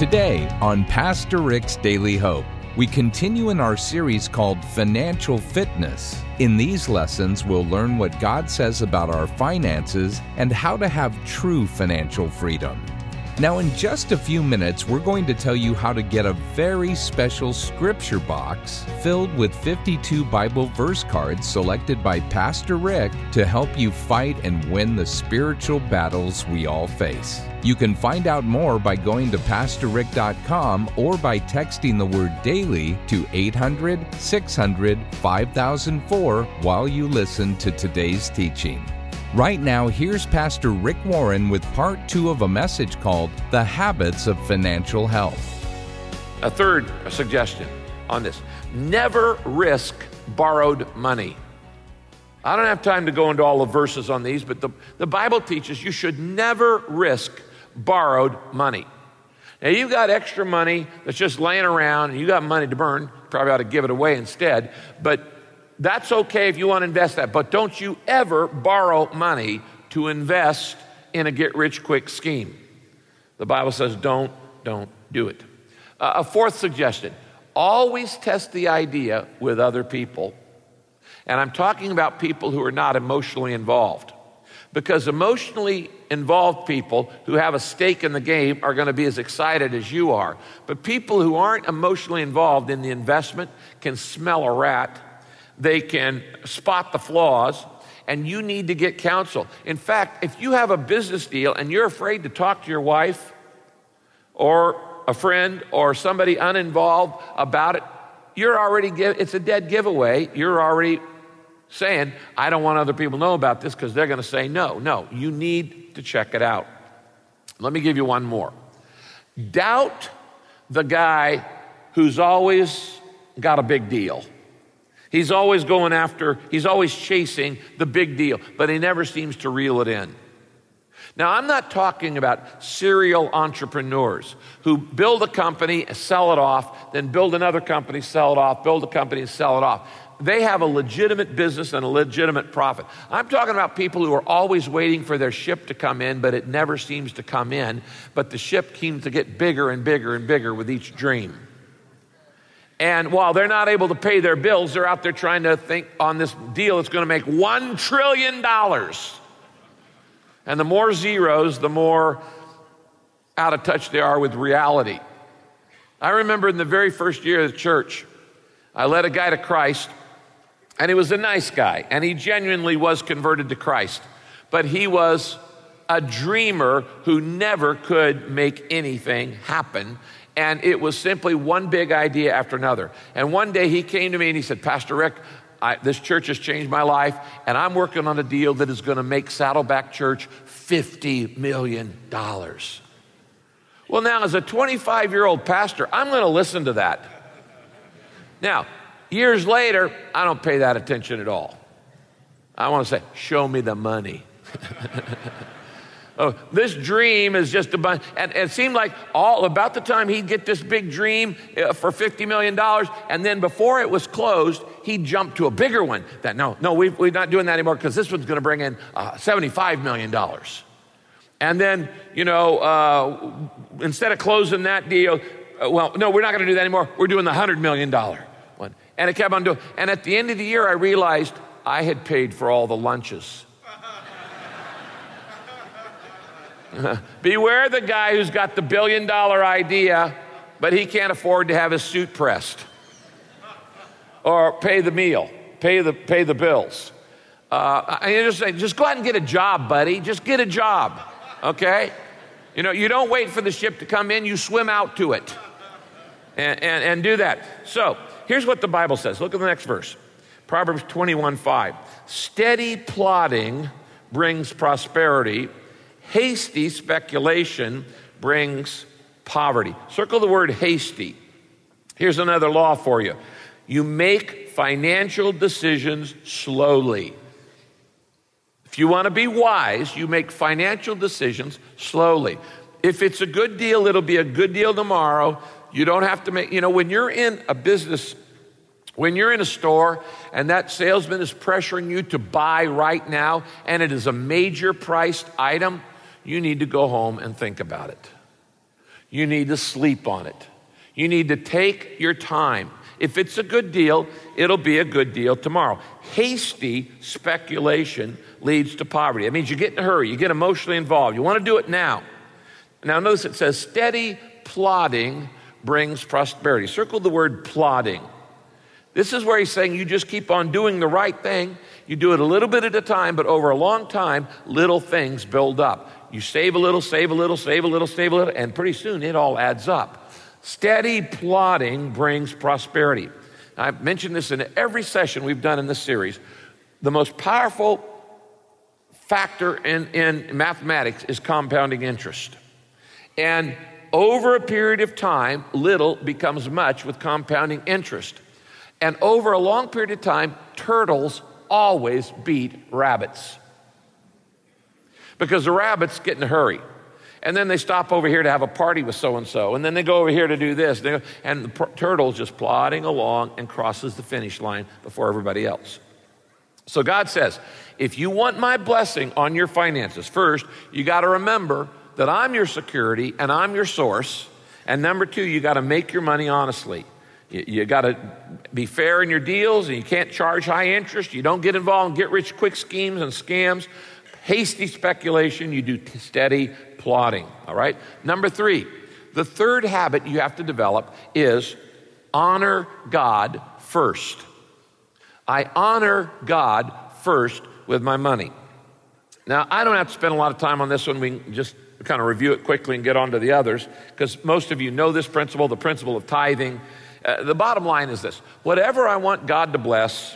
Today on Pastor Rick's Daily Hope, we continue in our series called Financial Fitness. In these lessons, we'll learn what God says about our finances and how to have true financial freedom. Now, in just a few minutes, we're going to tell you how to get a very special scripture box filled with 52 Bible verse cards selected by Pastor Rick to help you fight and win the spiritual battles we all face. You can find out more by going to PastorRick.com or by texting the word DAILY to 800-600-5004 while you listen to today's teaching. Right now, here's Pastor Rick Warren with part 2 of a message called The Habits of Financial Health. A third suggestion on this: never risk borrowed money. I don't have time to go into all the verses on these, but the Bible teaches you should never risk borrowed money. Now, you've got extra money that's just laying around, and you got money to burn. Probably ought to give it away instead, but that's okay if you want to invest that, but don't you ever borrow money to invest in a get-rich-quick scheme. The Bible says don't do it. A fourth suggestion: always test the idea with other people. And I'm talking about people who are not emotionally involved. Because emotionally involved people who have a stake in the game are going to be as excited as you are. But people who aren't emotionally involved in the investment can smell a rat. They can spot the flaws, and you need to get counsel. In fact, if you have a business deal and you're afraid to talk to your wife or a friend or somebody uninvolved about it, it's a dead giveaway. You're already saying, I don't want other people to know about this because they're going to say no. No, you need to check it out. Let me give you one more. Doubt the guy who's always got a big deal. He's always chasing the big deal, but he never seems to reel it in. Now, I'm not talking about serial entrepreneurs who build a company, sell it off, then build another company, sell it off, build a company, and sell it off. They have a legitimate business and a legitimate profit. I'm talking about people who are always waiting for their ship to come in, but it never seems to come in, but the ship seems to get bigger and bigger and bigger with each dream. And while they're not able to pay their bills, they're out there trying to think on this deal that's going to make $1 trillion. And the more zeros, the more out of touch they are with reality. I remember in the very first year of the church, I led a guy to Christ, and he was a nice guy, and he genuinely was converted to Christ. But he was a dreamer who never could make anything happen. And it was simply one big idea after another. And one day he came to me and he said, Pastor Rick, this church has changed my life, and I'm working on a deal that is going to make Saddleback Church $50 million. Well, now, as a 25-year-old pastor, I'm going to listen to that. Now, years later, I don't pay that attention at all. I want to say, show me the money. Oh, this dream is just a bunch, and it seemed like about the time he'd get this big dream for $50 million, and then before it was closed, he'd jump to a bigger one. That no, we're not doing that anymore because this one's going to bring in $75 million. And then, instead of closing that deal, we're not going to do that anymore. We're doing the $100 million one. And it kept on doing. And at the end of the year, I realized I had paid for all the lunches. Beware the guy who's got the $1 billion idea, but he can't afford to have his suit pressed or pay the meal, pay the bills. Just go out and get a job, buddy. Just get a job, okay? You don't wait for the ship to come in. You swim out to it and do that. So here's what the Bible says. Look at the next verse. Proverbs 21:5. Steady plodding brings prosperity. Hasty speculation brings poverty. Circle the word hasty. Here's another law for you. You make financial decisions slowly. If you want to be wise, you make financial decisions slowly. If it's a good deal, it'll be a good deal tomorrow. You don't have to make, when you're in a business, when you're in a store and that salesman is pressuring you to buy right now and it is a major priced item, you need to go home and think about it. You need to sleep on it. You need to take your time. If it's a good deal, it'll be a good deal tomorrow. Hasty speculation leads to poverty. That means you get in a hurry, you get emotionally involved. You want to do it now. Now notice it says steady plodding brings prosperity. Circle the word plodding. This is where he's saying you just keep on doing the right thing. You do it a little bit at a time, but over a long time, little things build up. You save a little, save a little, save a little, save a little, and pretty soon it all adds up. Steady plodding brings prosperity. I've mentioned this in every session we've done in this series. The most powerful factor in mathematics is compounding interest. And over a period of time, little becomes much with compounding interest. And over a long period of time, turtles always beat rabbits. Because the rabbits get in a hurry. And then they stop over here to have a party with so-and-so. And then they go over here to do this. And the turtle's just plodding along and crosses the finish line before everybody else. So God says, if you want my blessing on your finances, first, you got to remember that I'm your security and I'm your source. And number two, you got to make your money honestly. You got to be fair in your deals, and you can't charge high interest. You don't get involved in get-rich-quick schemes and scams. Hasty speculation, you do steady plodding, all right? Number three, the third habit you have to develop is honor God first. I honor God first with my money. Now, I don't have to spend a lot of time on this one. We can just kind of review it quickly and get on to the others, because most of you know this principle, the principle of tithing. The bottom line is this: whatever I want God to bless,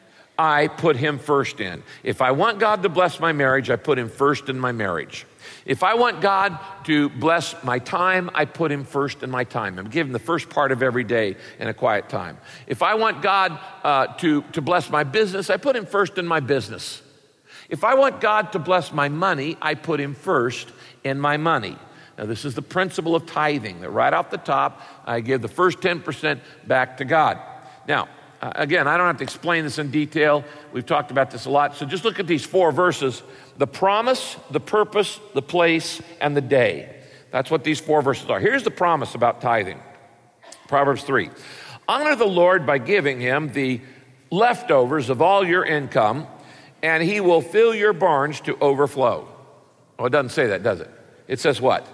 I put him first in. If I want God to bless my marriage, I put him first in my marriage. If I want God to bless my time, I put him first in my time. I'm giving the first part of every day in a quiet time. If I want God to bless my business, I put him first in my business. If I want God to bless my money, I put him first in my money. Now, this is the principle of tithing, that right off the top, I give the first 10% back to God. Now, again, I don't have to explain this in detail. We've talked about this a lot. So just look at these 4 verses: the promise, the purpose, the place, and the day. That's what these 4 verses are. Here's the promise about tithing. Proverbs 3. Honor the Lord by giving him the leftovers of all your income, and he will fill your barns to overflow. Oh, it doesn't say that, does it? It says what?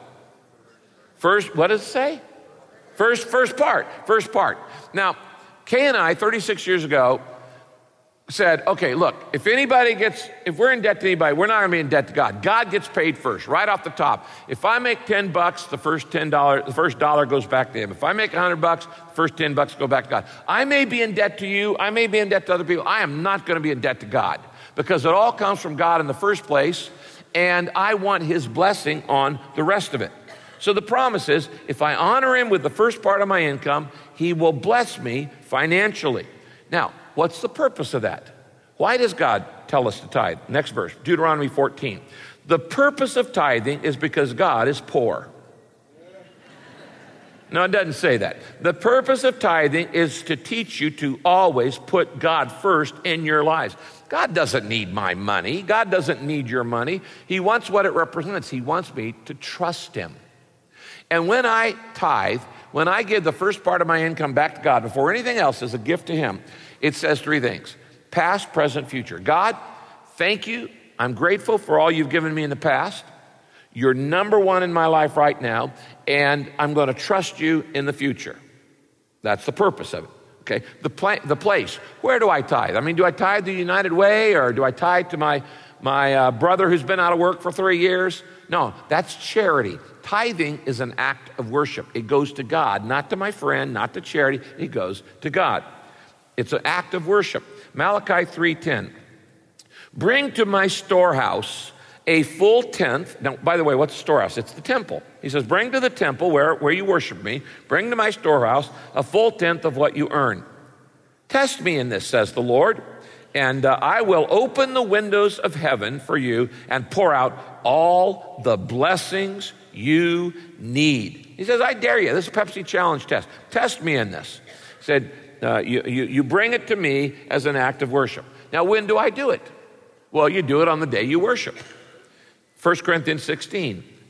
First, what does it say? First part. Now, Kay and I, 36 years ago, said, okay, look, if we're in debt to anybody, we're not going to be in debt to God. God gets paid first, right off the top. If I make $10, the first dollar goes back to him. If I make $100, the first $10 go back to God. I may be in debt to you. I may be in debt to other people. I am not going to be in debt to God, because it all comes from God in the first place, and I want his blessing on the rest of it. So the promise is, if I honor him with the first part of my income, he will bless me financially. Now, what's the purpose of that? Why does God tell us to tithe? Next verse, Deuteronomy 14. The purpose of tithing is because God is poor. No, it doesn't say that. The purpose of tithing is to teach you to always put God first in your lives. God doesn't need my money. God doesn't need your money. He wants what it represents. He wants me to trust him. And when I tithe, when I give the first part of my income back to God before anything else as a gift to him, it says 3 things: past, present, future. God, thank you. I'm grateful for all you've given me in the past. You're number one in my life right now, and I'm going to trust you in the future. That's the purpose of it. Okay, the place. Where do I tithe? I mean, do I tithe the United Way, or do I tithe to my brother who's been out of work for 3 years? No, that's charity. Tithing is an act of worship. It goes to God, not to my friend, not to charity. It goes to God. It's an act of worship. Malachi 3:10. Bring to my storehouse a full tenth. Now, by the way, what's the storehouse? It's the temple. He says, bring to the temple where you worship me. Bring to my storehouse a full tenth of what you earn. Test me in this, says the Lord, and I will open the windows of heaven for you and pour out all the blessings you need. He says, I dare you. This is a Pepsi Challenge test. Test me in this. He said, you bring it to me as an act of worship. Now, when do I do it? Well, you do it on the day you worship. 1 Corinthians 16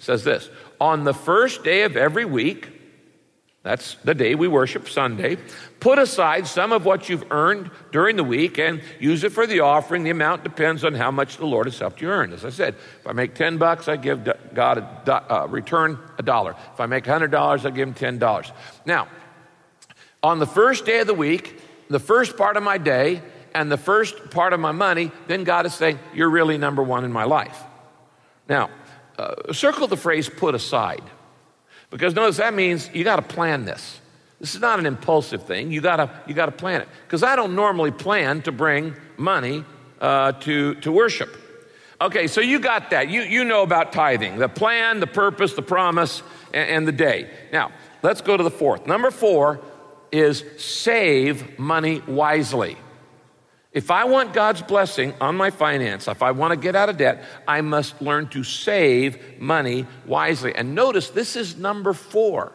says this, on the first day of every week, that's the day we worship, Sunday, put aside some of what you've earned during the week and use it for the offering. The amount depends on how much the Lord has helped you earn. As I said, if I make $10, I give God return $1. If I make $100, I give him $10. Now, on the first day of the week, the first part of my day and the first part of my money, then God is saying, you're really number one in my life. Now, circle the phrase put aside. Because notice that means you got to plan this. This is not an impulsive thing. You got to plan it. Because I don't normally plan to bring money to worship. Okay, so you got that. You know about tithing, the plan, the purpose, the promise, and the day. Now, let's go to the fourth. Number 4 is save money wisely. If I want God's blessing on my finance, if I want to get out of debt, I must learn to save money wisely. And notice this is number 4.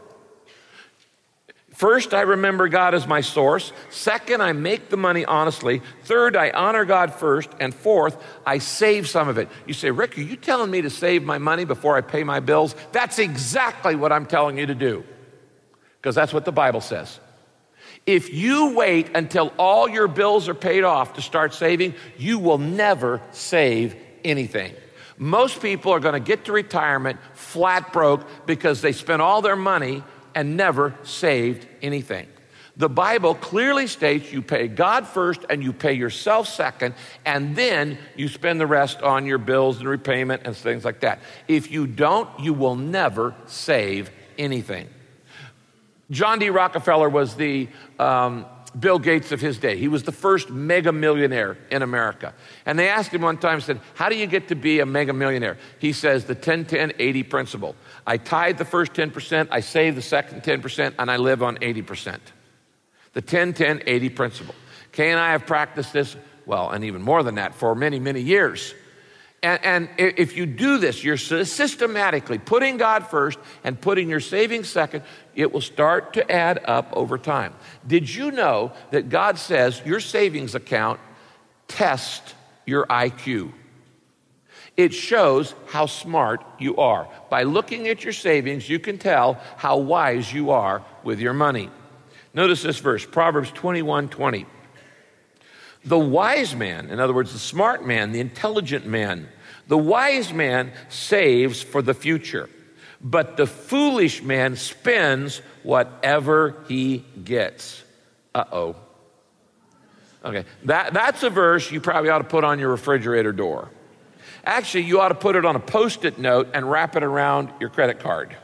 First, I remember God as my source. Second, I make the money honestly. Third, I honor God first. And fourth, I save some of it. You say, Rick, are you telling me to save my money before I pay my bills? That's exactly what I'm telling you to do, because that's what the Bible says. If you wait until all your bills are paid off to start saving, you will never save anything. Most people are going to get to retirement flat broke because they spent all their money and never saved anything. The Bible clearly states you pay God first and you pay yourself second, and then you spend the rest on your bills and repayment and things like that. If you don't, you will never save anything. John D. Rockefeller was the Bill Gates of his day. He was the first mega millionaire in America. And they asked him one time, said, how do you get to be a mega millionaire? He says the 10-10-80 principle. I tithe the first 10%, I save the second 10%, and I live on 80%. The 10-10-80 principle. Kay and I have practiced this, well, and even more than that, for many, many years. And if you do this, you're systematically putting God first and putting your savings second, it will start to add up over time. Did you know that God says your savings account tests your IQ? It shows how smart you are. By looking at your savings, you can tell how wise you are with your money. Notice this verse, Proverbs 21:20. The wise man, in other words, the smart man, the intelligent man, the wise man saves for the future, but the foolish man spends whatever he gets. Uh-oh. Okay, that's a verse you probably ought to put on your refrigerator door. Actually, you ought to put it on a Post-it note and wrap it around your credit card.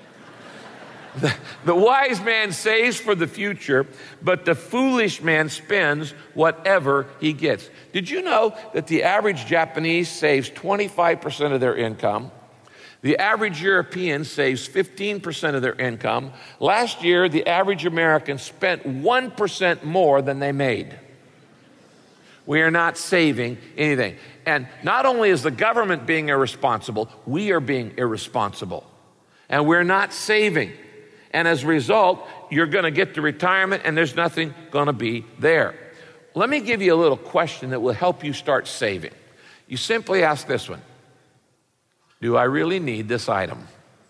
The wise man saves for the future, but the foolish man spends whatever he gets. Did you know that the average Japanese saves 25% of their income? The average European saves 15% of their income. Last year, the average American spent 1% more than they made. We are not saving anything. And not only is the government being irresponsible, we are being irresponsible. And we're not saving. And as a result, you're going to get to retirement and there's nothing going to be there. Let me give you a little question that will help you start saving. You simply ask this one. Do I really need this item?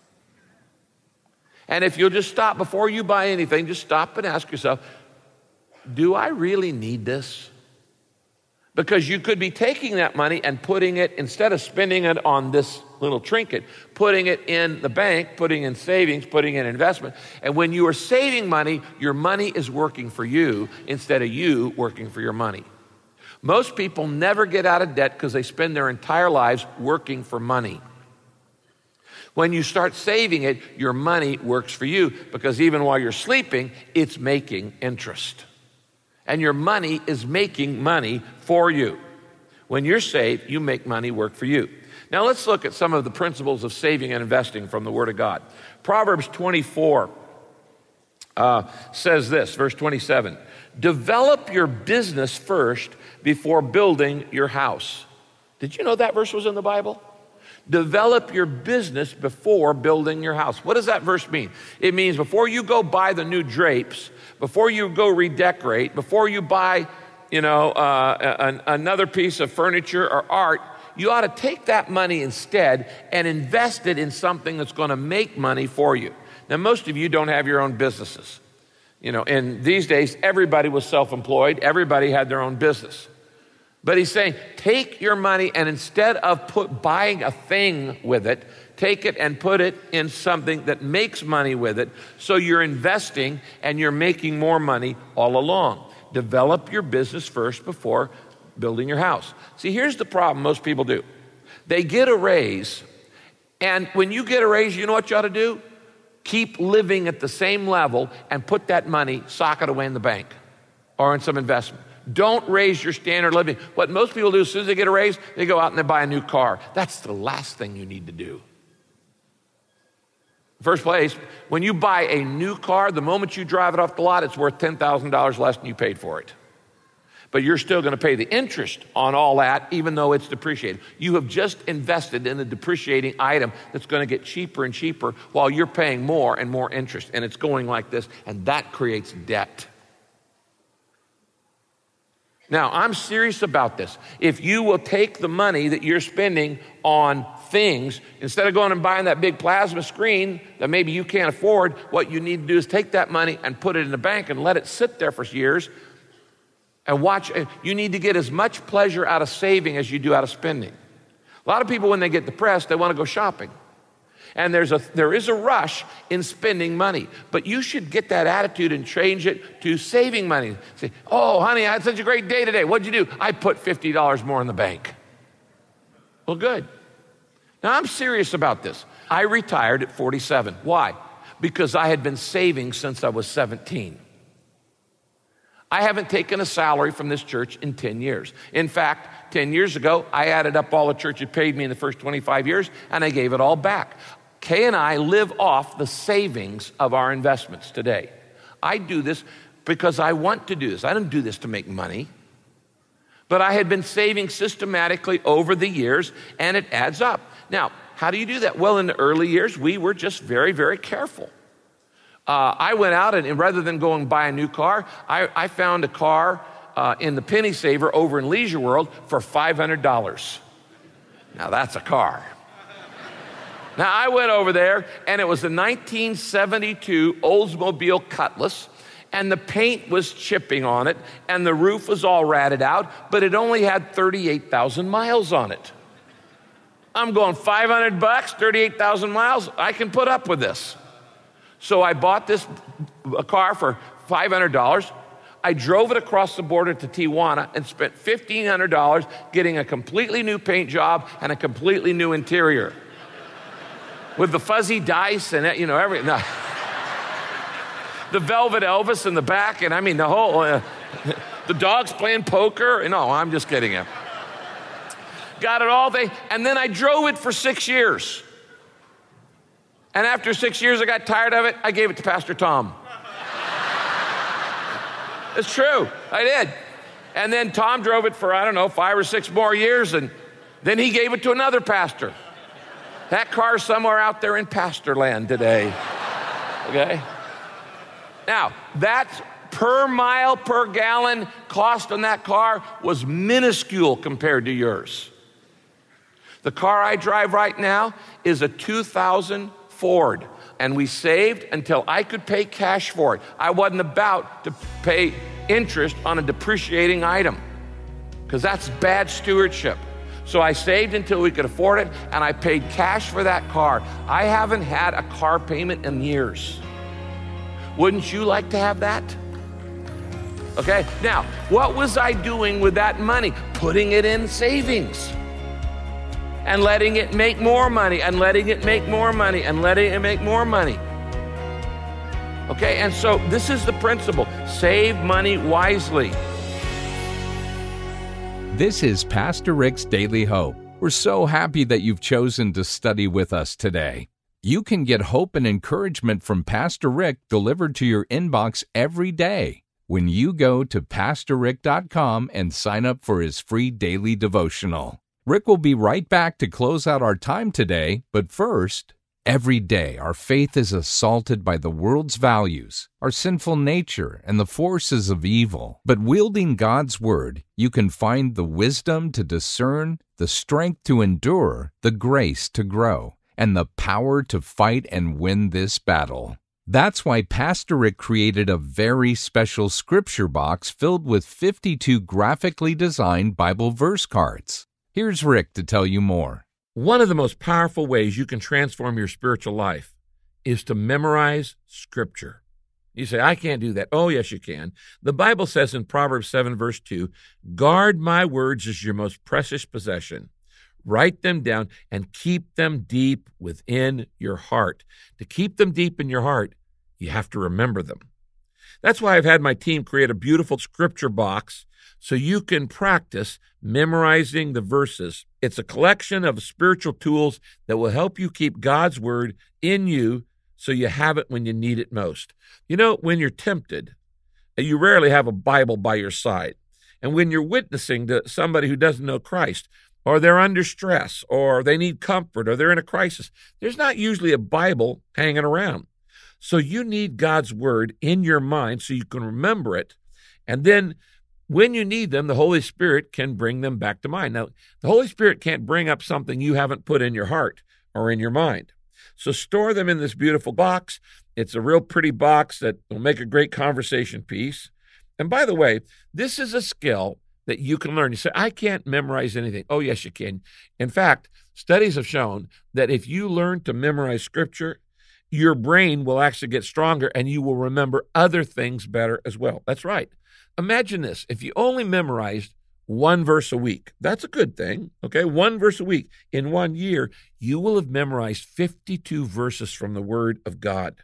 And if you'll just stop before you buy anything, just stop and ask yourself, do I really need this? Because you could be taking that money and putting it, instead of spending it on this little trinket, putting it in the bank, putting in savings, putting in investment. And when you are saving money, your money is working for you instead of you working for your money. Most people never get out of debt because they spend their entire lives working for money. When you start saving it, your money works for you because even while you're sleeping, it's making interest. And your money is making money for you. When you're saved, you make money work for you. Now let's look at some of the principles of saving and investing from the Word of God. Proverbs 24 says this, verse 27, develop your business first before building your house. Did you know that verse was in the Bible? Develop your business before building your house. What does that verse mean? It means before you go buy the new drapes, before you go redecorate, before you buy, another piece of furniture or art, you ought to take that money instead and invest it in something that's going to make money for you. Now, most of you don't have your own businesses. In these days, everybody was self-employed. Everybody had their own business. But he's saying, take your money and instead of buying a thing with it, take it and put it in something that makes money with it, so you're investing and you're making more money all along. Develop your business first before building your house. See, here's the problem most people do. They get a raise, and when you get a raise, you know what you ought to do? Keep living at the same level and put that money, sock it away in the bank or in some investment. Don't raise your standard of living. What most people do as soon as they get a raise, they go out and they buy a new car. That's the last thing you need to do. First place, when you buy a new car, the moment you drive it off the lot, it's worth $10,000 less than you paid for it. But you're still going to pay the interest on all that, even though it's depreciated. You have just invested in a depreciating item that's going to get cheaper and cheaper while you're paying more and more interest. And it's going like this, and that creates debt. Now, I'm serious about this. If you will take the money that you're spending on things, instead of going and buying that big plasma screen that maybe you can't afford, what you need to do is take that money and put it in the bank and let it sit there for years and watch. You need to get as much pleasure out of saving as you do out of spending. A lot of people, when they get depressed, they want to go shopping. And there is a rush in spending money. But you should get that attitude and change it to saving money. Say, oh, honey, I had such a great day today. What'd you do? I put $50 more in the bank. Well, good. Now, I'm serious about this. I retired at 47. Why? Because I had been saving since I was 17. I haven't taken a salary from this church in 10 years. In fact, 10 years ago, I added up all the church had paid me in the first 25 years, and I gave it all back. Kay and I live off the savings of our investments today. I do this because I want to do this. I don't do this to make money. But I had been saving systematically over the years, and it adds up. Now, how do you do that? Well, in the early years, we were just very, very careful. I went out, and rather than go and buy a new car, I found a car in the Penny Saver over in Leisure World for $500. Now, that's a car. Now, I went over there, and it was a 1972 Oldsmobile Cutlass, and the paint was chipping on it, and the roof was all ratted out, but it only had 38,000 miles on it. I'm going, $500, 38,000 miles? I can put up with this. So I bought a car for $500. I drove it across the border to Tijuana and spent $1,500 getting a completely new paint job and a completely new interior. With the fuzzy dice and everything. No. The Velvet Elvis in the back, and I mean the whole, the dogs playing poker. No, I'm just kidding you. Got it all day, and then I drove it for 6 years. And after 6 years, I got tired of it. I gave it to Pastor Tom. It's true, I did. And then Tom drove it for, 5 or 6 more years, and then he gave it to another pastor. That car's somewhere out there in pastor land today, okay? Now, that's per mile, per gallon cost on that car was minuscule compared to yours. The car I drive right now is a 2000 Ford, and we saved until I could pay cash for it. I wasn't about to pay interest on a depreciating item because that's bad stewardship. So I saved until we could afford it, and I paid cash for that car. I haven't had a car payment in years. Wouldn't you like to have that? Okay, now, what was I doing with that money? Putting it in savings and letting it make more money and letting it make more money and letting it make more money. Okay, and so this is the principle. Save money wisely. This is Pastor Rick's Daily Hope. We're so happy that you've chosen to study with us today. You can get hope and encouragement from Pastor Rick delivered to your inbox every day when you go to PastorRick.com and sign up for his free daily devotional. Rick will be right back to close out our time today, but first, Every day, our faith is assaulted by the world's values, our sinful nature, and the forces of evil. But wielding God's Word, you can find the wisdom to discern, the strength to endure, the grace to grow, and the power to fight and win this battle. That's why Pastor Rick created a very special scripture box filled with 52 graphically designed Bible verse cards. Here's Rick to tell you more. One of the most powerful ways you can transform your spiritual life is to memorize Scripture. You say, I can't do that. Oh, yes, you can. The Bible says in Proverbs 7, verse 2, guard my words as your most precious possession. Write them down and keep them deep within your heart. To keep them deep in your heart, you have to remember them. That's why I've had my team create a beautiful scripture box so you can practice memorizing the verses. It's a collection of spiritual tools that will help you keep God's Word in you so you have it when you need it most. You know, when you're tempted, you rarely have a Bible by your side. And when you're witnessing to somebody who doesn't know Christ, or they're under stress, or they need comfort, or they're in a crisis, there's not usually a Bible hanging around. So you need God's Word in your mind so you can remember it. And then when you need them, the Holy Spirit can bring them back to mind. Now, the Holy Spirit can't bring up something you haven't put in your heart or in your mind. So store them in this beautiful box. It's a real pretty box that will make a great conversation piece. And by the way, this is a skill that you can learn. You say, I can't memorize anything. Oh, yes, you can. In fact, studies have shown that if you learn to memorize Scripture, your brain will actually get stronger and you will remember other things better as well. That's right. Imagine this. If you only memorized one verse a week, that's a good thing, okay? One verse a week. In 1 year, you will have memorized 52 verses from the Word of God,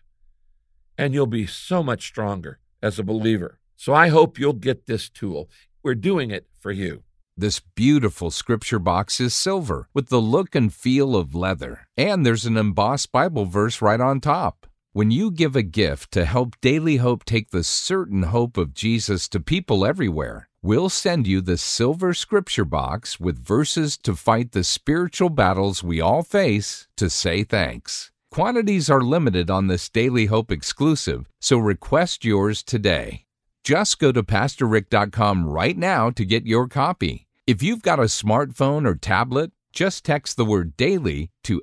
and you'll be so much stronger as a believer. So I hope you'll get this tool. We're doing it for you. This beautiful scripture box is silver with the look and feel of leather, and there's an embossed Bible verse right on top. When you give a gift to help Daily Hope take the certain hope of Jesus to people everywhere, we'll send you the silver scripture box with verses to fight the spiritual battles we all face to say thanks. Quantities are limited on this Daily Hope exclusive, so request yours today. Just go to PastorRick.com right now to get your copy. If you've got a smartphone or tablet, just text the word DAILY to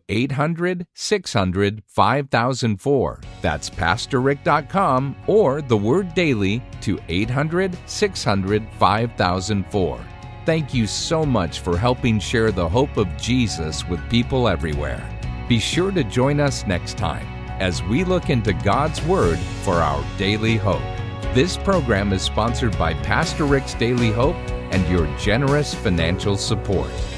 800-600-5004. That's PastorRick.com or the word DAILY to 800-600-5004. Thank you so much for helping share the hope of Jesus with people everywhere. Be sure to join us next time as we look into God's Word for our daily hope. This program is sponsored by Pastor Rick's Daily Hope and your generous financial support.